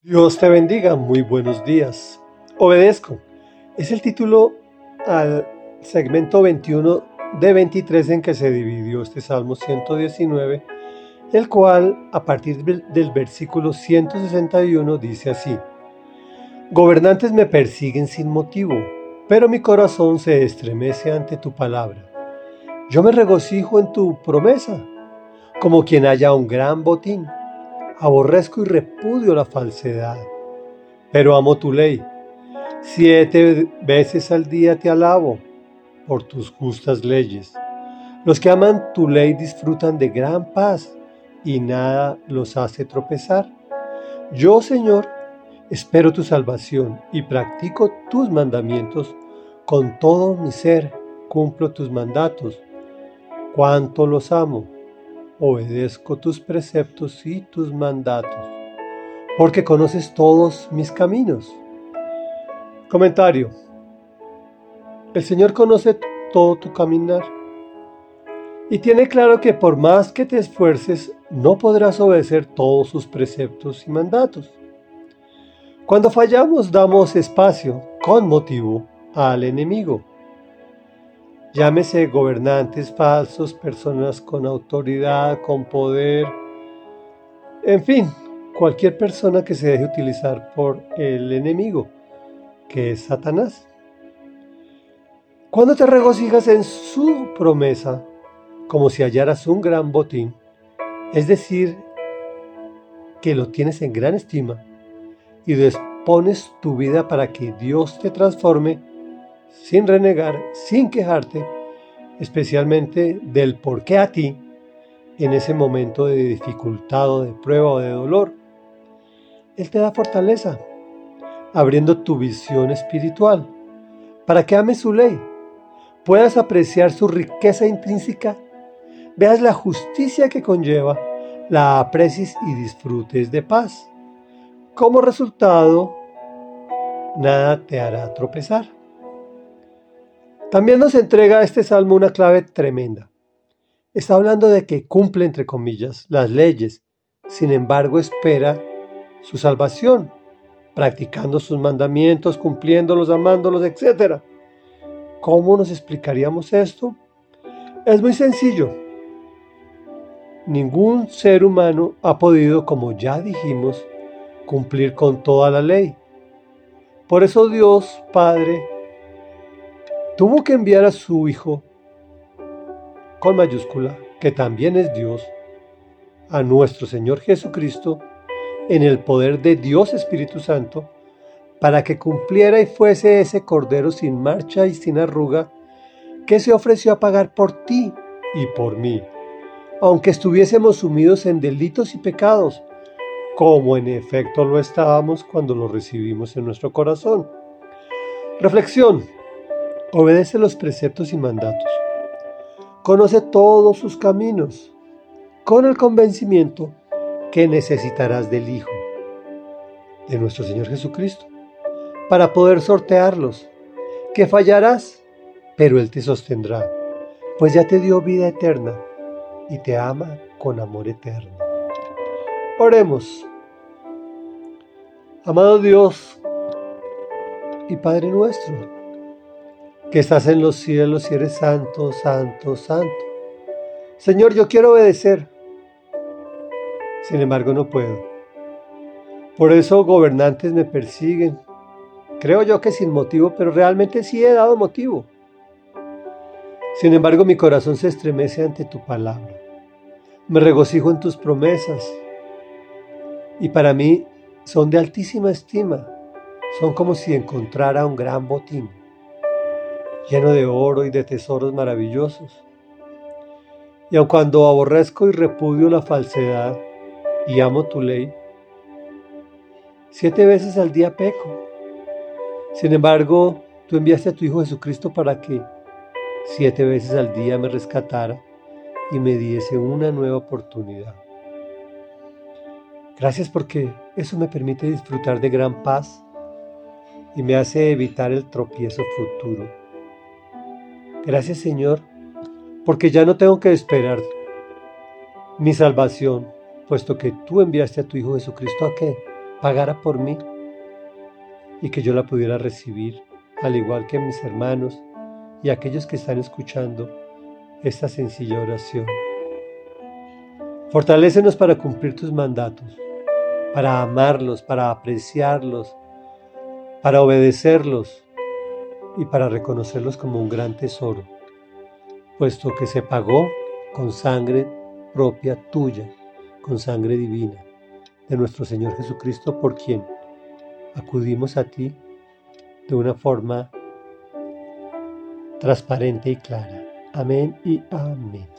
Dios te bendiga, muy buenos días. Obedezco. Es el título al segmento 21 de 23 en que se dividió este Salmo 119, el cual a partir del versículo 161 dice así: Gobernantes me persiguen sin motivo, pero mi corazón se estremece ante tu palabra. Yo me regocijo en tu promesa, como quien halla un gran botín. Aborrezco y repudio la falsedad, pero amo tu ley. 7 veces al día te alabo por tus justas leyes. Los que aman tu ley disfrutan de gran paz y nada los hace tropezar. Yo, Señor, espero tu salvación y practico tus mandamientos. Con todo mi ser cumplo tus mandatos. Cuánto los amo. Obedezco tus preceptos y tus mandatos, porque conoces todos mis caminos. Comentario. El Señor conoce todo tu caminar y tiene claro que por más que te esfuerces, no podrás obedecer todos sus preceptos y mandatos. Cuando fallamos, damos espacio, con motivo, al enemigo. Llámese gobernantes falsos, personas con autoridad, con poder, en fin, cualquier persona que se deje utilizar por el enemigo, que es Satanás. Cuando te regocijas en su promesa, como si hallaras un gran botín, es decir, que lo tienes en gran estima y dispones tu vida para que Dios te transforme, sin renegar, sin quejarte, especialmente del por qué a ti, en ese momento de dificultad o de prueba o de dolor. Él te da fortaleza, abriendo tu visión espiritual, para que ames su ley, puedas apreciar su riqueza intrínseca, veas la justicia que conlleva, la aprecies y disfrutes de paz. Como resultado, nada te hará tropezar. También nos entrega este salmo una clave tremenda. Está hablando de que cumple, entre comillas, las leyes, sin embargo espera su salvación, practicando sus mandamientos, cumpliéndolos, amándolos, etc. ¿Cómo nos explicaríamos esto? Es muy sencillo. Ningún ser humano ha podido, como ya dijimos, cumplir con toda la ley. Por eso Dios, Padre, tuvo que enviar a su Hijo, con mayúscula, que también es Dios, a nuestro Señor Jesucristo, en el poder de Dios Espíritu Santo, para que cumpliera y fuese ese Cordero sin mancha y sin arruga, que se ofreció a pagar por ti y por mí, aunque estuviésemos sumidos en delitos y pecados, como en efecto lo estábamos cuando lo recibimos en nuestro corazón. Reflexión. Obedece los preceptos y mandatos. Conoce todos sus caminos, con el convencimiento que necesitarás del Hijo, de nuestro Señor Jesucristo, para poder sortearlos, que fallarás, pero Él te sostendrá, pues ya te dio vida eterna y te ama con amor eterno. Oremos. Amado Dios y Padre nuestro, que estás en los cielos y eres santo, santo, santo. Señor, yo quiero obedecer, sin embargo no puedo. Por eso gobernantes me persiguen. Creo yo que sin motivo, pero realmente sí he dado motivo. Sin embargo, mi corazón se estremece ante tu palabra. Me regocijo en tus promesas. Y para mí son de altísima estima. Son como si encontrara un gran botín, lleno de oro y de tesoros maravillosos. Y aun cuando aborrezco y repudio la falsedad y amo tu ley, 7 veces al día peco. Sin embargo, tú enviaste a tu Hijo Jesucristo para que 7 veces al día me rescatara y me diese una nueva oportunidad. Gracias porque eso me permite disfrutar de gran paz y me hace evitar el tropiezo futuro. Gracias, Señor, porque ya no tengo que esperar mi salvación, puesto que tú enviaste a tu Hijo Jesucristo ¿a qué? pagara por mí y que yo la pudiera recibir, al igual que mis hermanos y aquellos que están escuchando esta sencilla oración. Fortalécenos para cumplir tus mandatos, para amarlos, para apreciarlos, para obedecerlos y para reconocerlos como un gran tesoro, puesto que se pagó con sangre propia tuya, con sangre divina de nuestro Señor Jesucristo, por quien acudimos a ti de una forma transparente y clara. Amén y amén.